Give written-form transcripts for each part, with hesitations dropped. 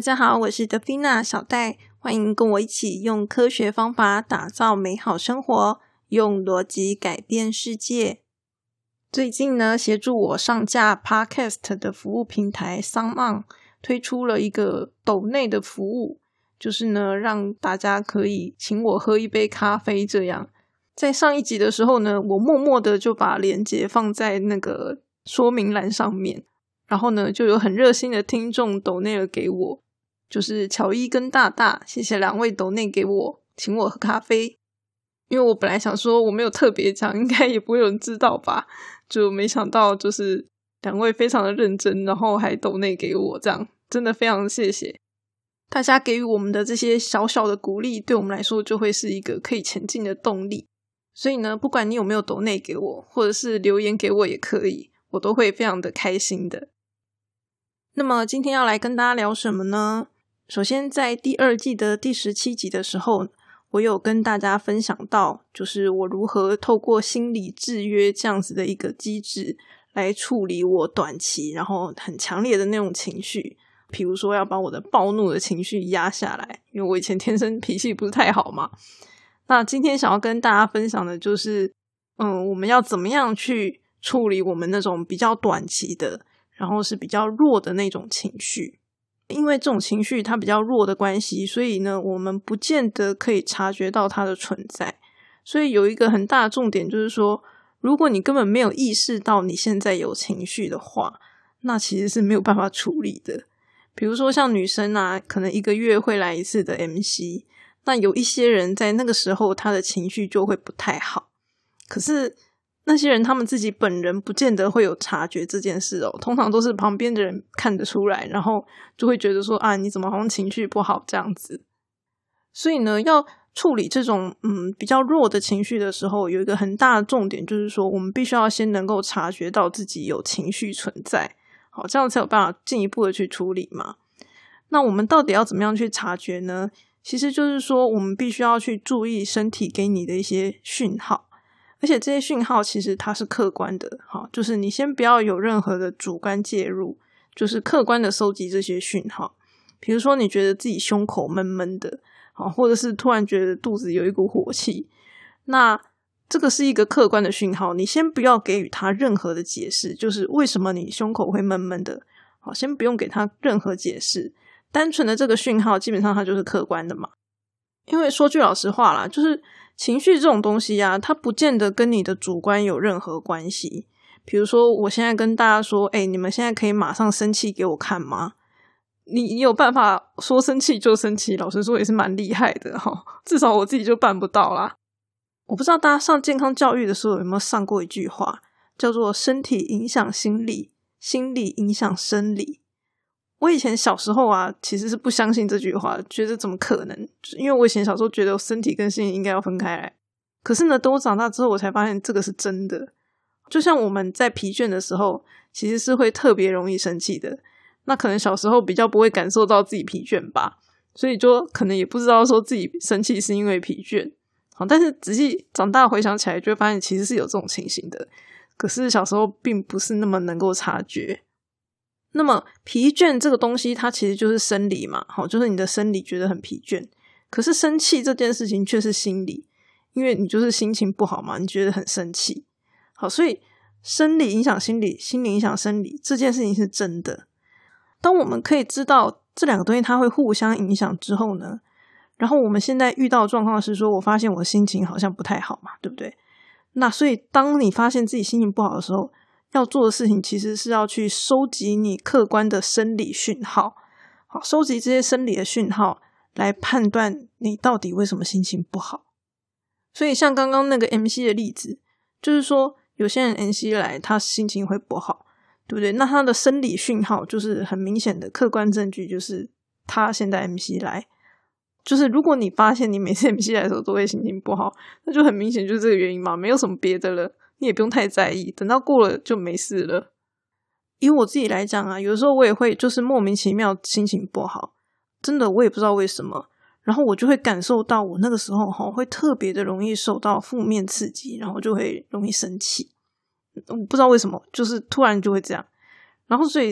家好，我是德菲娜小戴，欢迎跟我一起用科学方法打造美好生活，用逻辑改变世界。最近呢，协助我上架 Podcast 的服务平台 SoundOn 推出了一个抖内的服务，就是呢，让大家可以请我喝一杯咖啡这样。在上一集的时候呢，我默默的就把连结放在那个说明栏上面，然后呢，就有很热心的听众抖内了给我，就是乔伊跟大大，谢谢两位抖内给我，请我喝咖啡。因为我本来想说我没有特别讲，应该也不会有人知道吧，就没想到就是两位非常的认真，然后还抖内给我，这样真的非常谢谢大家给予我们的这些小小的鼓励，对我们来说就会是一个可以前进的动力。所以呢，不管你有没有抖内给我，或者是留言给我也可以，我都会非常的开心的。那么今天要来跟大家聊什么呢？首先在第二季的第17集的时候，我有跟大家分享到，就是我如何透过心理制约这样子的一个机制来处理我短期然后很强烈的那种情绪，比如说要把我的暴怒的情绪压下来，因为我以前天生脾气不是太好嘛。那今天想要跟大家分享的就是我们要怎么样去处理我们那种比较短期的然后是比较弱的那种情绪。因为这种情绪它比较弱的关系，所以呢我们不见得可以察觉到它的存在。所以有一个很大的重点就是说，如果你根本没有意识到你现在有情绪的话，那其实是没有办法处理的。比如说像女生啊，可能1个月会来一次的 MC， 那有一些人在那个时候他的情绪就会不太好，可是那些人他们自己本人不见得会有察觉这件事哦，通常都是旁边的人看得出来，然后就会觉得说啊，你怎么好像情绪不好这样子。所以呢，要处理这种比较弱的情绪的时候，有一个很大的重点就是说，我们必须要先能够察觉到自己有情绪存在，好，这样才有办法进一步的去处理嘛。那我们到底要怎么样去察觉呢？其实就是说，我们必须要去注意身体给你的一些讯号，而且这些讯号其实它是客观的，就是你先不要有任何的主观介入，就是客观的收集这些讯号。比如说你觉得自己胸口闷闷的，或者是突然觉得肚子有一股火气，那这个是一个客观的讯号，你先不要给予它任何的解释，就是为什么你胸口会闷闷的，先不用给它任何解释，单纯的这个讯号基本上它就是客观的嘛。因为说句老实话啦，就是情绪这种东西啊，它不见得跟你的主观有任何关系。比如说我现在跟大家说你们现在可以马上生气给我看吗？你有办法说生气就生气，老实说也是蛮厉害的至少我自己就办不到啦。我不知道大家上健康教育的时候有没有上过一句话，叫做身体影响心理，心理影响生理。我以前小时候啊，其实是不相信这句话，觉得怎么可能，因为我以前小时候觉得身体跟心理应该要分开来。可是呢，等我长大之后我才发现这个是真的。就像我们在疲倦的时候其实是会特别容易生气的，那可能小时候比较不会感受到自己疲倦吧，所以就可能也不知道说自己生气是因为疲倦。但是仔细长大回想起来就会发现其实是有这种情形的，可是小时候并不是那么能够察觉。那么疲倦这个东西它其实就是生理嘛，就是你的生理觉得很疲倦，可是生气这件事情却是心理，因为你就是心情不好嘛，你觉得很生气。好，所以生理影响心理，心理影响生理，这件事情是真的。当我们可以知道这两个东西它会互相影响之后呢，然后我们现在遇到的状况是说，我发现我心情好像不太好嘛，对不对？那所以当你发现自己心情不好的时候，要做的事情其实是要去收集你客观的生理讯号，好，收集这些生理的讯号来判断你到底为什么心情不好。所以像刚刚那个 MC 的例子，就是说有些人 MC 来他心情会不好，对不对？那他的生理讯号就是很明显的客观证据，就是他现在 MC 来，就是如果你发现你每次 MC 来的时候都会心情不好，那就很明显就是这个原因嘛，没有什么别的了，你也不用太在意，等到过了就没事了。以我自己来讲啊，有的时候我也会就是莫名其妙心情不好，真的我也不知道为什么，然后我就会感受到我那个时候会特别的容易受到负面刺激，然后就会容易生气，我不知道为什么，就是突然就会这样。然后所以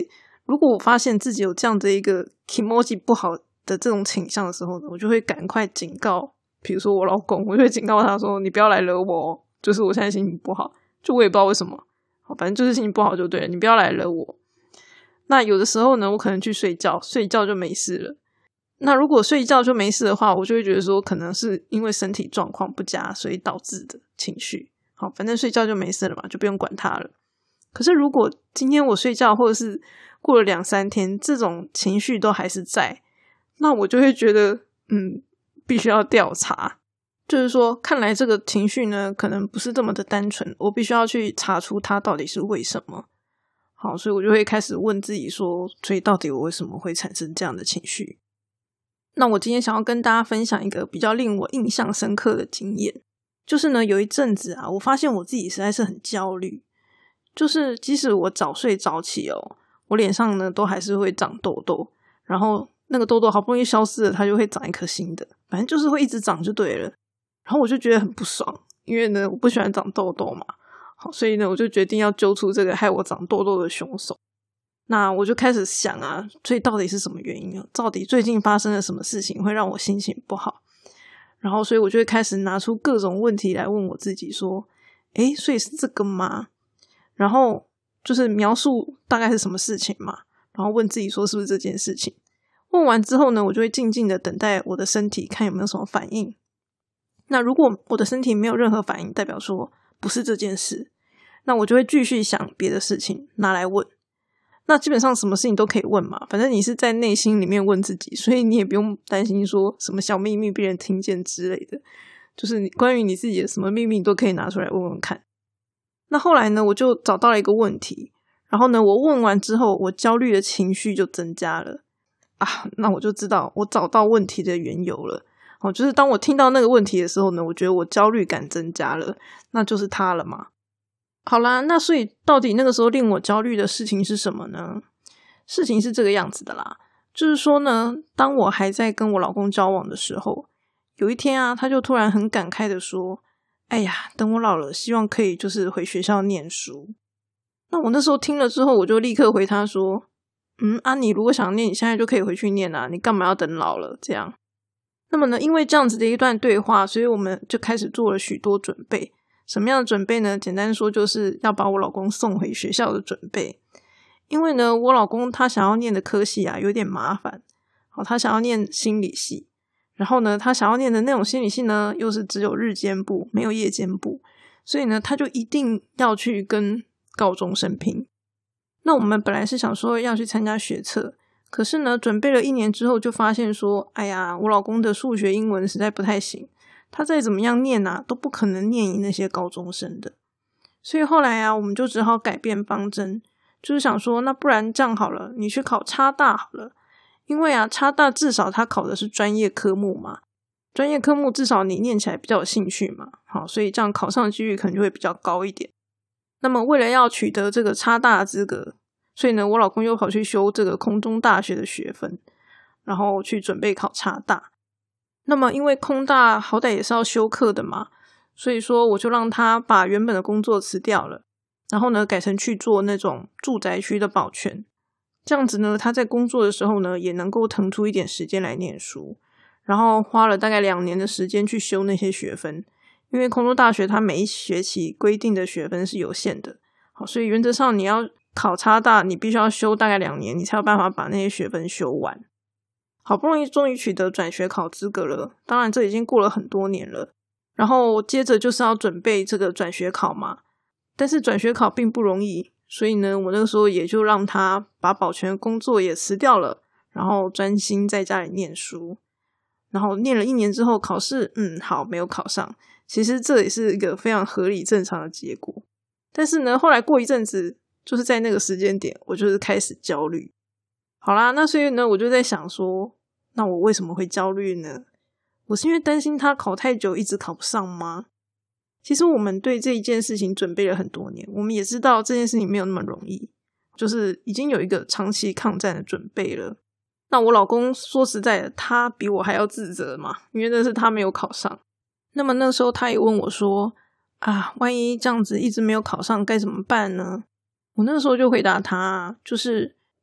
如果我发现自己有这样的一个 kimoji 不好的这种倾向的时候呢，我就会赶快警告，比如说我老公，我就会警告他说你不要来惹我，就是我现在心情不好，就我也不知道为什么，好，反正就是心情不好就对了，你不要来惹我。那有的时候呢，我可能去睡觉，睡觉就没事了。那如果睡觉就没事的话，我就会觉得说可能是因为身体状况不佳所以导致的情绪。好，反正睡觉就没事了嘛，就不用管它了。可是如果今天我睡觉或者是过了2-3天，这种情绪都还是在，那我就会觉得必须要调查。就是说看来这个情绪呢可能不是这么的单纯，我必须要去查出它到底是为什么。好，所以我就会开始问自己说，所以到底我为什么会产生这样的情绪。那我今天想要跟大家分享一个比较令我印象深刻的经验，就是呢有一阵子啊，我发现我自己实在是很焦虑，就是即使我早睡早起我脸上呢都还是会长痘痘，然后那个痘痘好不容易消失了，它就会长一颗新的，反正就是会一直长就对了。然后我就觉得很不爽，因为呢我不喜欢长痘痘嘛，好，所以呢我就决定要揪出这个害我长痘痘的凶手。那我就开始想啊，所以到底是什么原因啊？到底最近发生了什么事情会让我心情不好？然后所以我就会开始拿出各种问题来问我自己说，所以是这个吗？然后就是描述大概是什么事情嘛，然后问自己说是不是这件事情。问完之后呢，我就会静静的等待我的身体看有没有什么反应。那如果我的身体没有任何反应，代表说不是这件事，那我就会继续想别的事情拿来问。那基本上什么事情都可以问嘛，反正你是在内心里面问自己，所以你也不用担心说什么小秘密被人听见之类的，就是你关于你自己的什么秘密都可以拿出来问问看。那后来呢，我就找到了一个问题，然后呢我问完之后，我焦虑的情绪就增加了啊，那我就知道我找到问题的缘由了。就是当我听到那个问题的时候呢，我觉得我焦虑感增加了，那就是它了嘛。好啦，那所以到底那个时候令我焦虑的事情是什么呢？事情是这个样子的啦，就是说呢，当我还在跟我老公交往的时候，有一天啊，他就突然很感慨的说，哎呀，等我老了希望可以就是回学校念书。那我那时候听了之后，我就立刻回他说，你如果想念，你现在就可以回去念啊，你干嘛要等老了这样。那么呢，因为这样子的一段对话，所以我们就开始做了许多准备。什么样的准备呢？简单说就是要把我老公送回学校的准备。因为呢，我老公他想要念的科系啊有点麻烦，他想要念心理系，然后呢他想要念的那种心理系呢又是只有日间部没有夜间部，所以呢他就一定要去跟高中生拼。那我们本来是想说要去参加学测，可是呢准备了1年之后就发现说，哎呀，我老公的数学英文实在不太行，他再怎么样念啊都不可能念赢那些高中生的。所以后来啊我们就只好改变方针，就是想说那不然这样好了，你去考插大好了。因为啊插大至少他考的是专业科目嘛，专业科目至少你念起来比较有兴趣嘛，好，所以这样考上的几率可能就会比较高一点。那么为了要取得这个插大的资格，所以呢我老公又跑去修这个空中大学的学分，然后去准备考插大。那么因为空大好歹也是要修课的嘛，所以说我就让他把原本的工作辞掉了，然后呢改成去做那种住宅区的保全。这样子呢他在工作的时候呢也能够腾出一点时间来念书，然后花了大概2年的时间去修那些学分。因为空中大学它每一学期规定的学分是有限的，好，所以原则上你要考插大你必须要修大概2年，你才有办法把那些学分修完。好不容易终于取得转学考资格了，当然这已经过了很多年了，然后接着就是要准备这个转学考嘛。但是转学考并不容易，所以呢我那个时候也就让他把保全工作也辞掉了，然后专心在家里念书。然后念了1年之后考试好，没有考上，其实这也是一个非常合理正常的结果。但是呢后来过一阵子，就是在那个时间点我就是开始焦虑。好啦，那所以呢我就在想说，那我为什么会焦虑呢？我是因为担心他考太久一直考不上吗？其实我们对这一件事情准备了很多年，我们也知道这件事情没有那么容易，就是已经有一个长期抗战的准备了。那我老公说实在的，他比我还要自责嘛，因为那是他没有考上。那么那时候他也问我说，万一这样子一直没有考上该怎么办呢？我那时候就回答他，就是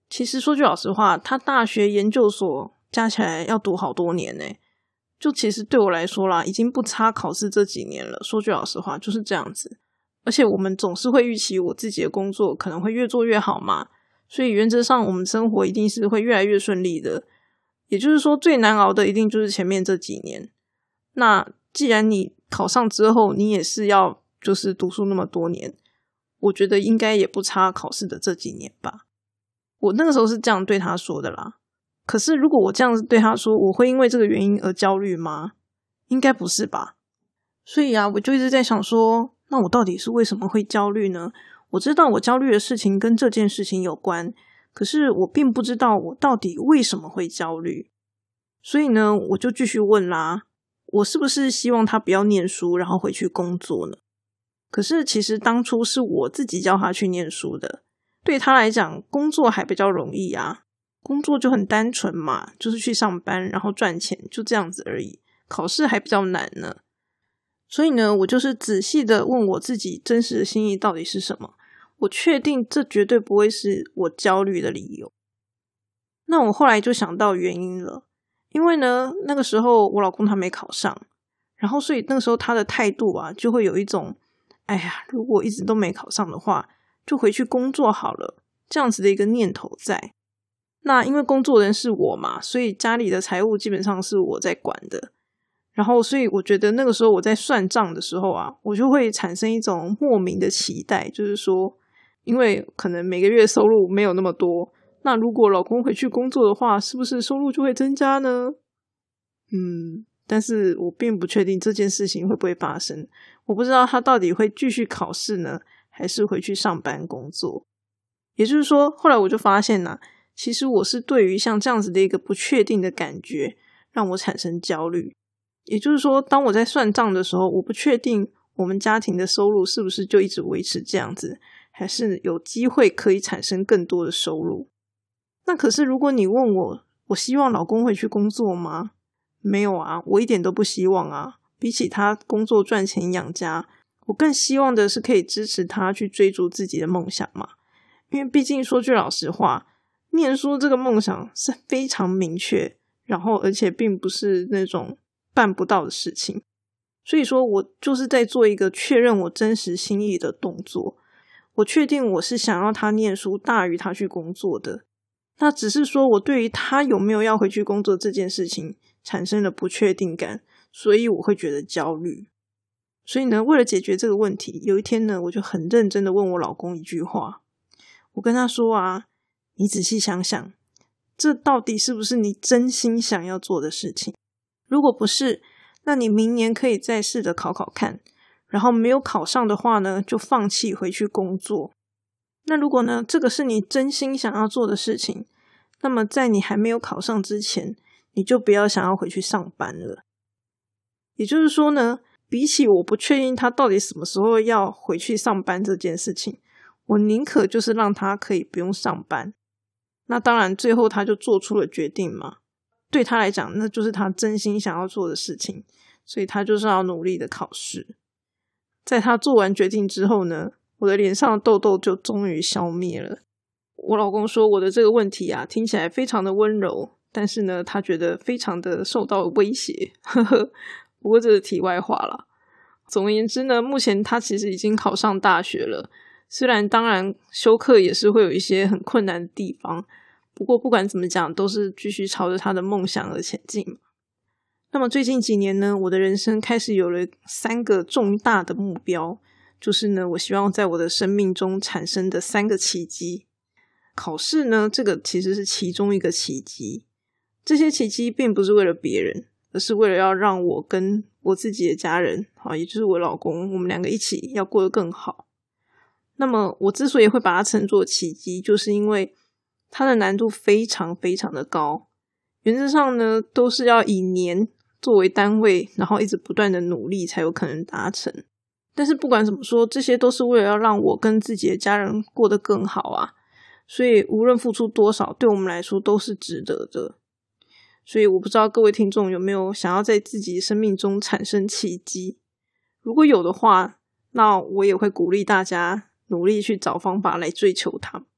其实说句老实话，他大学研究所加起来要读好多年欸，就其实对我来说啦，已经不差考试这几年了，说句老实话就是这样子。而且我们总是会预期我自己的工作可能会越做越好嘛，所以原则上我们生活一定是会越来越顺利的。也就是说最难熬的一定就是前面这几年。那既然你考上之后你也是要就是读书那么多年，我觉得应该也不差考试的这几年吧。我那个时候是这样对他说的啦。可是如果我这样子对他说，我会因为这个原因而焦虑吗？应该不是吧。所以啊，我就一直在想说，那我到底是为什么会焦虑呢？我知道我焦虑的事情跟这件事情有关，可是我并不知道我到底为什么会焦虑。所以呢，我就继续问啦，我是不是希望他不要念书然后回去工作呢？可是其实当初是我自己叫他去念书的，对他来讲工作还比较容易啊，工作就很单纯嘛，就是去上班然后赚钱，就这样子而已，考试还比较难呢。所以呢，我就是仔细的问我自己真实的心意到底是什么，我确定这绝对不会是我焦虑的理由。那我后来就想到原因了，因为呢那个时候我老公他没考上，然后所以那个时候他的态度啊就会有一种哎呀，如果一直都没考上的话就回去工作好了，这样子的一个念头在。那因为工作人是我嘛，所以家里的财务基本上是我在管的，然后所以我觉得那个时候我在算账的时候啊，我就会产生一种莫名的期待，就是说因为可能每个月收入没有那么多，那如果老公回去工作的话，是不是收入就会增加呢？但是我并不确定这件事情会不会发生，我不知道他到底会继续考试呢，还是回去上班工作。也就是说后来我就发现啊，其实我是对于像这样子的一个不确定的感觉让我产生焦虑。也就是说当我在算账的时候，我不确定我们家庭的收入是不是就一直维持这样子，还是有机会可以产生更多的收入。那可是如果你问我希望老公回去工作吗？没有啊，我一点都不希望啊。比起他工作赚钱养家，我更希望的是可以支持他去追逐自己的梦想嘛。因为毕竟说句老实话，念书这个梦想是非常明确，然后而且并不是那种办不到的事情。所以说我就是在做一个确认我真实心意的动作。我确定我是想要他念书大于他去工作的，那只是说我对于他有没有要回去工作这件事情产生了不确定感，所以我会觉得焦虑。所以呢，为了解决这个问题，有一天呢，我就很认真的问我老公一句话。我跟他说啊，你仔细想想，这到底是不是你真心想要做的事情？如果不是，那你明年可以再试着考考看，然后没有考上的话呢，就放弃回去工作。那如果呢，这个是你真心想要做的事情，那么在你还没有考上之前，你就不要想要回去上班了。也就是说呢，比起我不确定他到底什么时候要回去上班这件事情，我宁可就是让他可以不用上班。那当然最后他就做出了决定嘛，对他来讲那就是他真心想要做的事情，所以他就是要努力的考试。在他做完决定之后呢，我的脸上的痘痘就终于消灭了。我老公说我的这个问题啊听起来非常的温柔，但是呢他觉得非常的受到威胁，不过这是题外话啦。总而言之呢，目前他其实已经考上大学了，虽然当然修课也是会有一些很困难的地方，不过不管怎么讲都是继续朝着他的梦想而前进嘛。那么最近几年呢，我的人生开始有了3个重大的目标，就是呢我希望在我的生命中产生的3个奇迹。考试呢，这个其实是其中一个奇迹。这些奇迹并不是为了别人，而是为了要让我跟我自己的家人，也就是我老公，我们2个一起要过得更好。那么我之所以会把它称作奇迹，就是因为它的难度非常非常的高，原则上呢都是要以年作为单位，然后一直不断的努力才有可能达成。但是不管怎么说，这些都是为了要让我跟自己的家人过得更好啊，所以无论付出多少，对我们来说都是值得的。所以我不知道各位听众有没有想要在自己生命中产生奇迹，如果有的话，那我也会鼓励大家努力去找方法来追求它。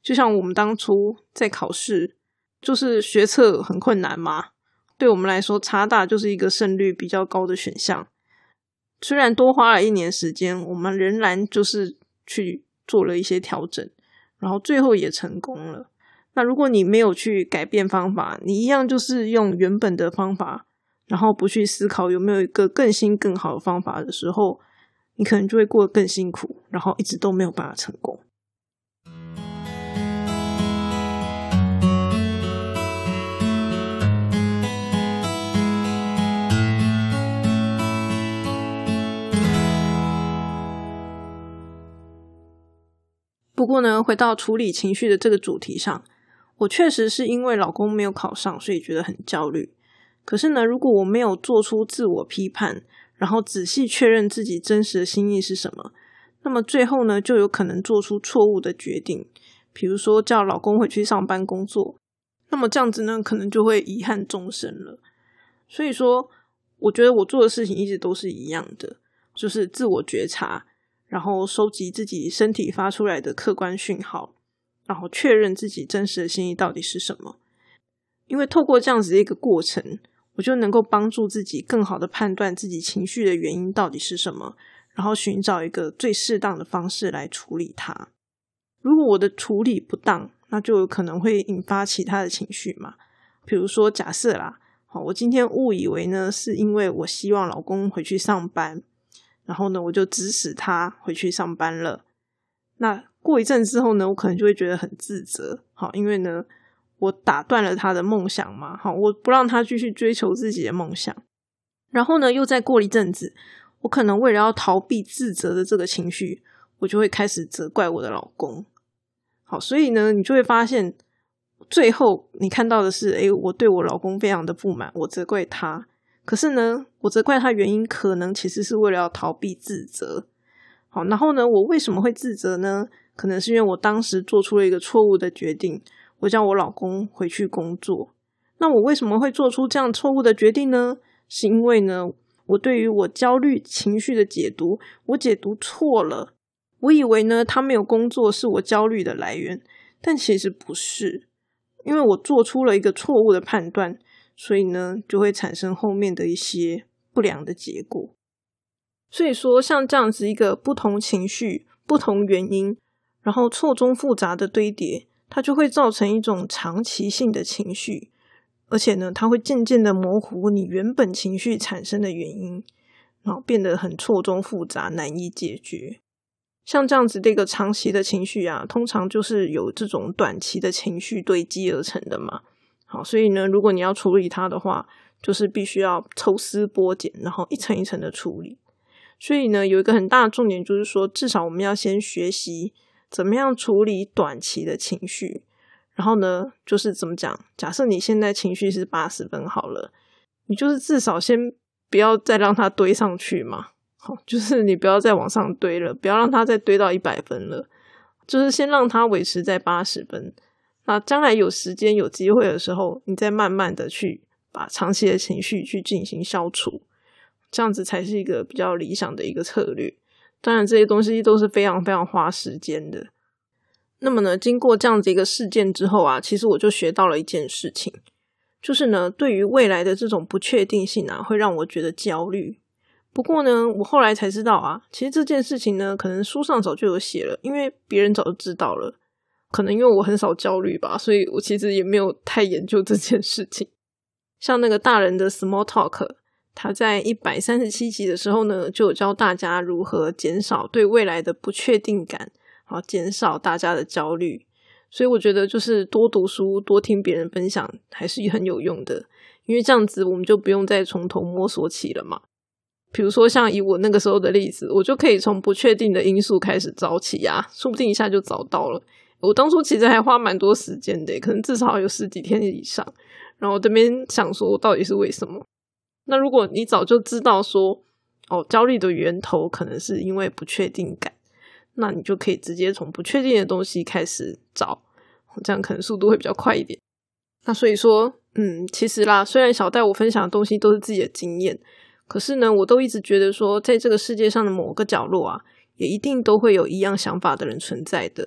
就像我们当初在考试，就是学测很困难嘛，对我们来说插大就是一个胜率比较高的选项。虽然多花了1年时间，我们仍然就是去做了一些调整，然后最后也成功了。那如果你没有去改变方法，你一样就是用原本的方法，然后不去思考有没有一个更新更好的方法的时候，你可能就会过得更辛苦，然后一直都没有办法成功。不过呢，回到处理情绪的这个主题上，我确实是因为老公没有考上，所以觉得很焦虑。可是呢，如果我没有做出自我批判，然后仔细确认自己真实的心意是什么，那么最后呢，就有可能做出错误的决定，比如说叫老公回去上班工作，那么这样子呢，可能就会遗憾终身了。所以说，我觉得我做的事情一直都是一样的，就是自我觉察，然后收集自己身体发出来的客观讯号，然后确认自己真实的心意到底是什么。因为透过这样子的一个过程，我就能够帮助自己更好的判断自己情绪的原因到底是什么，然后寻找一个最适当的方式来处理它。如果我的处理不当，那就有可能会引发其他的情绪嘛。比如说假设啦，我今天误以为呢是因为我希望老公回去上班，然后呢我就指使他回去上班了。那过一阵之后呢，我可能就会觉得很自责，因为呢我打断了他的梦想嘛，我不让他继续追求自己的梦想。然后呢又再过一阵子，我可能为了要逃避自责的这个情绪，我就会开始责怪我的老公。好，所以呢你就会发现最后你看到的是我对我老公非常的不满，我责怪他。可是呢我责怪他原因可能其实是为了要逃避自责。好，然后呢我为什么会自责呢？可能是因为我当时做出了一个错误的决定，我叫我老公回去工作。那我为什么会做出这样错误的决定呢？是因为呢我对于我焦虑情绪的解读，我解读错了。我以为呢他没有工作是我焦虑的来源，但其实不是。因为我做出了一个错误的判断，所以呢就会产生后面的一些不良的结果。所以说像这样子一个不同情绪、不同原因，然后错综复杂的堆叠，它就会造成一种长期性的情绪，而且呢它会渐渐的模糊你原本情绪产生的原因，然后变得很错综复杂，难以解决。像这样子的一个长期的情绪啊，通常就是有这种短期的情绪堆积而成的嘛。好，所以呢如果你要处理它的话，就是必须要抽丝剥茧，然后一层一层的处理。所以呢有一个很大的重点就是说，至少我们要先学习怎么样处理短期的情绪。然后呢就是怎么讲，假设你现在情绪是80分好了，你就是至少先不要再让它堆上去嘛。好，就是你不要再往上堆了，不要让它再堆到100分了，就是先让它维持在80分。那将来有时间有机会的时候，你再慢慢的去把长期的情绪去进行消除，这样子才是一个比较理想的一个策略。当然这些东西都是非常非常花时间的。那么呢经过这样子一个事件之后啊，其实我就学到了一件事情，就是呢对于未来的这种不确定性啊，会让我觉得焦虑。不过呢我后来才知道啊，其实这件事情呢可能书上早就有写了，因为别人早就知道了。可能因为我很少焦虑吧，所以我其实也没有太研究这件事情。像那个大人的 Small Talk， 他在137集的时候呢就有教大家如何减少对未来的不确定感，好减少大家的焦虑。所以我觉得就是多读书多听别人分享还是很有用的，因为这样子我们就不用再从头摸索起了嘛。比如说像以我那个时候的例子，我就可以从不确定的因素开始找起啊，说不定一下就找到了。我当初其实还花蛮多时间的，可能至少有10几天以上，然后我这边想说到底是为什么。那如果你早就知道说焦虑的源头可能是因为不确定感，那你就可以直接从不确定的东西开始找，这样可能速度会比较快一点。那所以说其实啦，虽然小戴我分享的东西都是自己的经验，可是呢我都一直觉得说在这个世界上的某个角落啊，也一定都会有一样想法的人存在的，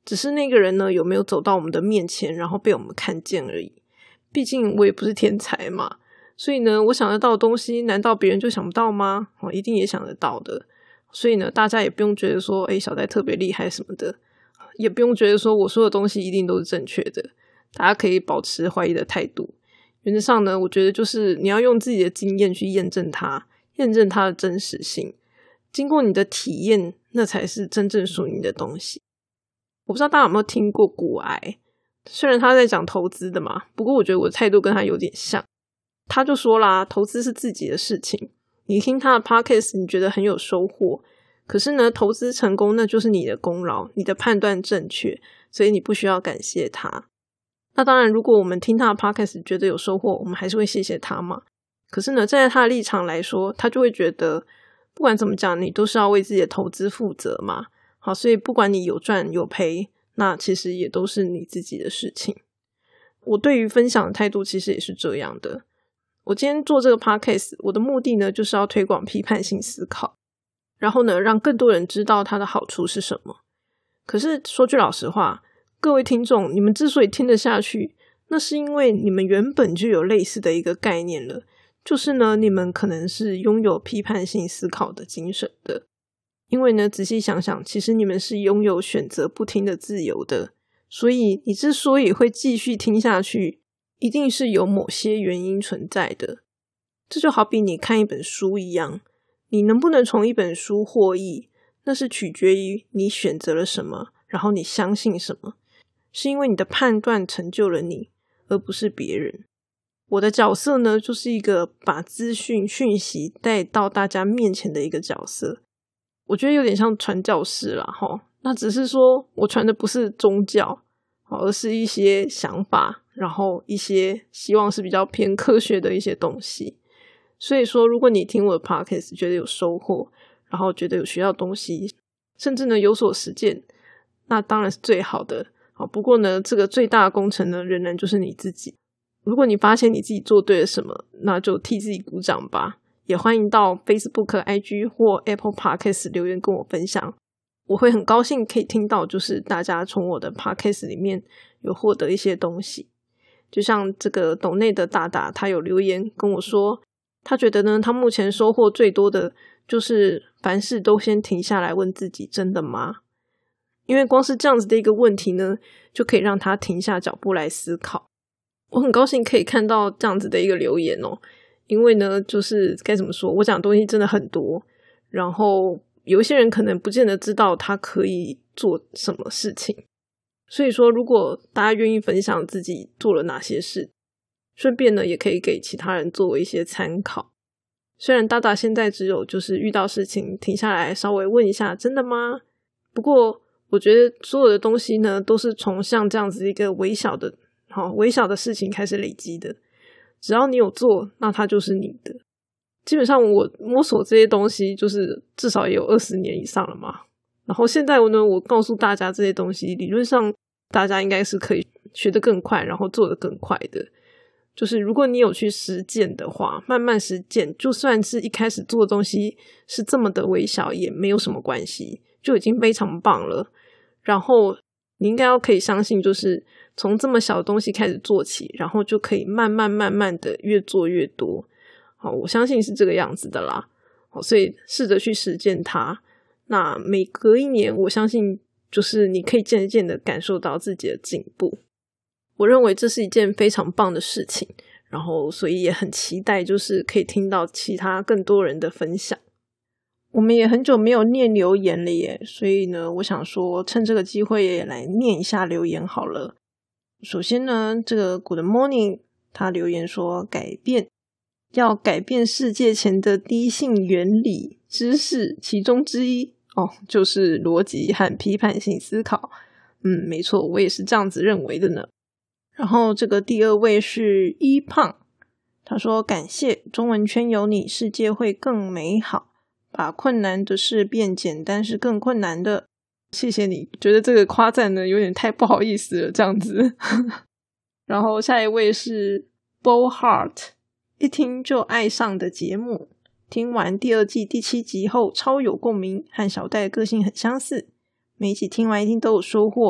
只是那个人呢有没有走到我们的面前，然后被我们看见而已。毕竟我也不是天才嘛，所以呢我想得到的东西难道别人就想不到吗？一定也想得到的。所以呢大家也不用觉得说小戴特别厉害什么的，也不用觉得说我说的东西一定都是正确的，大家可以保持怀疑的态度。原则上呢，我觉得就是你要用自己的经验去验证它的真实性，经过你的体验，那才是真正属于你的东西。我不知道大家有没有听过股癌，虽然他在讲投资的嘛，不过我觉得我的态度跟他有点像。他就说啦，投资是自己的事情，你听他的 podcast 你觉得很有收获，可是呢投资成功那就是你的功劳，你的判断正确，所以你不需要感谢他。那当然如果我们听他的 podcast 觉得有收获，我们还是会谢谢他嘛。可是呢站在他的立场来说，他就会觉得不管怎么讲你都是要为自己的投资负责嘛。好，所以不管你有赚有赔，那其实也都是你自己的事情。我对于分享的态度其实也是这样的。我今天做这个 podcast 我的目的呢就是要推广批判性思考，然后呢让更多人知道它的好处是什么。可是说句老实话，各位听众，你们之所以听得下去，那是因为你们原本就有类似的一个概念了，就是呢你们可能是拥有批判性思考的精神的。因为呢仔细想想，其实你们是拥有选择不听的自由的，所以你之所以会继续听下去，一定是有某些原因存在的。这就好比你看一本书一样，你能不能从一本书获益，那是取决于你选择了什么，然后你相信什么，是因为你的判断成就了你，而不是别人。我的角色呢就是一个把资讯讯息带到大家面前的一个角色，我觉得有点像传教士啦齁，那只是说我传的不是宗教，而是一些想法，然后一些希望是比较偏科学的一些东西。所以说如果你听我的 podcast 觉得有收获，然后觉得有学到东西，甚至呢有所实践，那当然是最好的。不过呢这个最大的工程呢仍然就是你自己。如果你发现你自己做对了什么，那就替自己鼓掌吧。也欢迎到 Facebook、IG 或 Apple Podcast 留言跟我分享，我会很高兴可以听到就是大家从我的 Podcast 里面有获得一些东西。就像这个斗内的大大，他有留言跟我说，他觉得呢他目前收获最多的就是凡事都先停下来问自己真的吗？因为光是这样子的一个问题呢，就可以让他停下脚步来思考。我很高兴可以看到这样子的一个留言哦，因为呢就是该怎么说，我讲的东西真的很多，然后有一些人可能不见得知道他可以做什么事情，所以说如果大家愿意分享自己做了哪些事，顺便呢也可以给其他人作为一些参考。虽然大大现在只有就是遇到事情停下来稍微问一下真的吗，不过我觉得所有的东西呢都是从像这样子一个微小的事情开始累积的，只要你有做，那它就是你的。基本上我摸索这些东西就是至少也有20年以上了嘛，然后现在呢我告诉大家这些东西，理论上大家应该是可以学得更快，然后做得更快的。就是如果你有去实践的话，慢慢实践，就算是一开始做的东西是这么的微小也没有什么关系，就已经非常棒了。然后你应该要可以相信，就是从这么小的东西开始做起，然后就可以慢慢的越做越多。好，我相信是这个样子的啦。好，所以试着去实践它。那每隔一年，我相信就是你可以渐渐的感受到自己的进步。我认为这是一件非常棒的事情，然后所以也很期待就是可以听到其他更多人的分享。我们也很久没有念留言了耶，所以呢我想说趁这个机会也来念一下留言好了。首先呢，这个 Good Morning 他留言说，要改变世界前的低性原理知识，其中之一就是逻辑和批判性思考。没错，我也是这样子认为的呢。然后这个第二位是一胖，他说感谢中文圈有你，世界会更美好，把困难的事变简单是更困难的。谢谢你，觉得这个夸赞呢有点太不好意思了这样子。然后下一位是 Bowheart， 一听就爱上的节目，听完第2季第7集后超有共鸣，和小戴的个性很相似，每一集听完一定都有收获，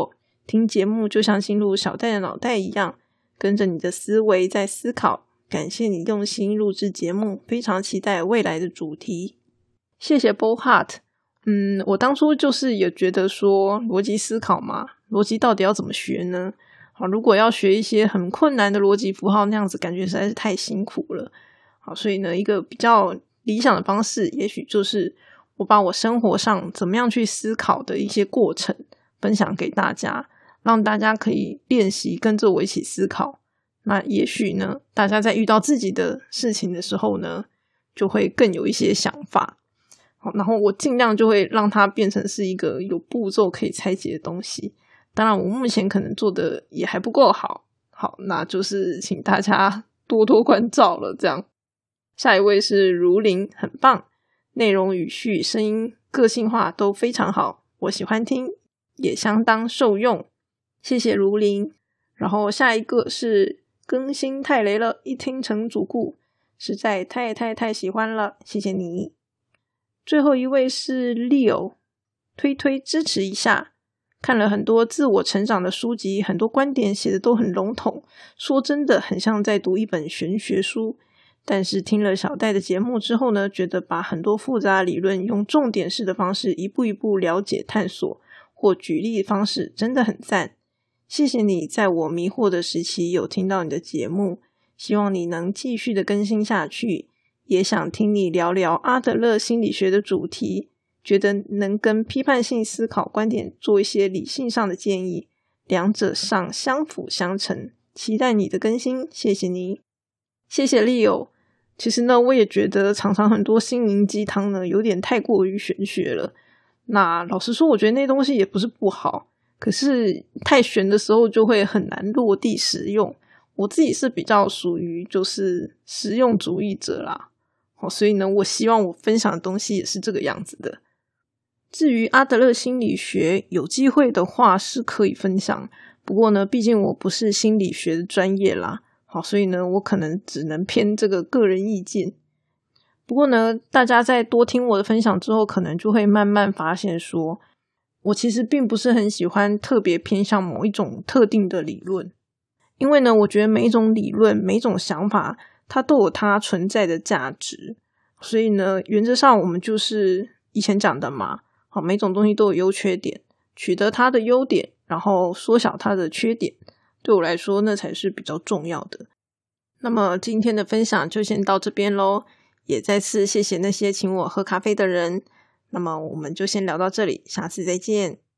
听节目就像进入小戴的脑袋一样，跟着你的思维在思考。感谢你用心录制节目，非常期待未来的主题。谢谢 Bohart。我当初就是也觉得说逻辑思考嘛，逻辑到底要怎么学呢？好，如果要学一些很困难的逻辑符号，那样子感觉实在是太辛苦了。好，所以呢，一个比较理想的方式，也许就是我把我生活上怎么样去思考的一些过程分享给大家，让大家可以练习跟着我一起思考。那也许呢，大家在遇到自己的事情的时候呢，就会更有一些想法。好，然后我尽量就会让它变成是一个有步骤可以拆解的东西。当然我目前可能做的也还不够好，那就是请大家多多关照了。这样，下一位是如林，很棒，内容、语序、声音、个性化都非常好，我喜欢听，也相当受用，谢谢如林。然后下一个是更新太雷了，一听成主顾，实在太喜欢了，谢谢你。最后一位是 Leo， 推支持一下。看了很多自我成长的书籍，很多观点写的都很笼统，说真的很像在读一本玄学书。但是听了小戴的节目之后呢，觉得把很多复杂理论用重点式的方式一步一步了解探索，或举例的方式真的很赞。谢谢你在我迷惑的时期有听到你的节目，希望你能继续的更新下去，也想听你聊聊阿德勒心理学的主题，觉得能跟批判性思考观点做一些理性上的建议，两者上相辅相成，期待你的更新，谢谢你。谢谢 Leo。 其实呢，我也觉得常常很多心灵鸡汤呢有点太过于玄学了，那老实说我觉得那东西也不是不好，可是太玄的时候就会很难落地实用。我自己是比较属于就是实用主义者啦，所以呢我希望我分享的东西也是这个样子的。至于阿德勒心理学，有机会的话是可以分享，不过呢毕竟我不是心理学的专业啦，所以呢我可能只能偏这个个人意见。不过呢大家在多听我的分享之后，可能就会慢慢发现说，我其实并不是很喜欢特别偏向某一种特定的理论，因为呢我觉得每一种理论每一种想法它都有它存在的价值，所以呢原则上我们就是以前讲的嘛，每种东西都有优缺点，取得它的优点，然后缩小它的缺点，对我来说那才是比较重要的。那么今天的分享就先到这边咯，也再次谢谢那些请我喝咖啡的人。那么我们就先聊到这里，下次再见。